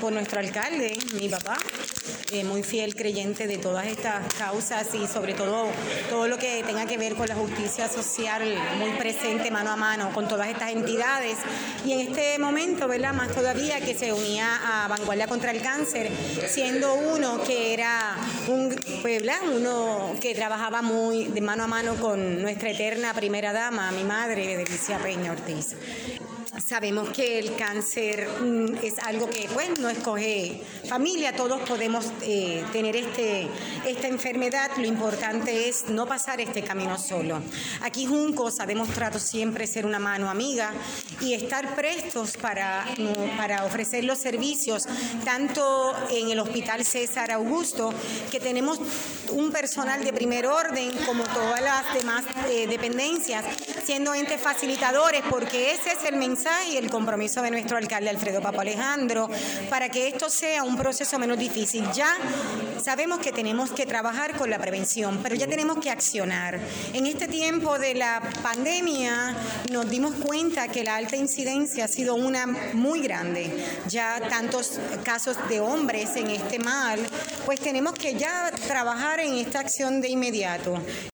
por nuestro alcalde, mi papá, muy fiel creyente de todas estas causas y sobre todo lo que tenga que ver con la justicia social, muy presente mano a mano con todas estas entidades. Y en este momento, ¿verdad?, más todavía, que se unía a Vanguardia contra el Cáncer, siendo uno que era uno que trabajaba muy de mano a mano con nuestra eterna primera dama, mi madre, Delicia Peña Ortiz. Sabemos que el cáncer es algo que no escoge familia, todos podemos tener esta enfermedad. Lo importante es no pasar este camino solo. Aquí Juncos ha demostrado siempre ser una mano amiga y estar prestos para ofrecer los servicios, tanto en el Hospital César Augusto, que tenemos un personal de primer orden, como todas las demás dependencias, siendo entes facilitadores, porque ese es el mensaje y el compromiso de nuestro alcalde Alfredo Papo Alejandro, para que esto sea un proceso menos difícil. Ya sabemos que tenemos que trabajar con la prevención, pero ya tenemos que accionar. En este tiempo de la pandemia nos dimos cuenta que la alta incidencia ha sido una muy grande. Ya tantos casos de hombres en este mal, pues tenemos que ya trabajar en esta acción de inmediato.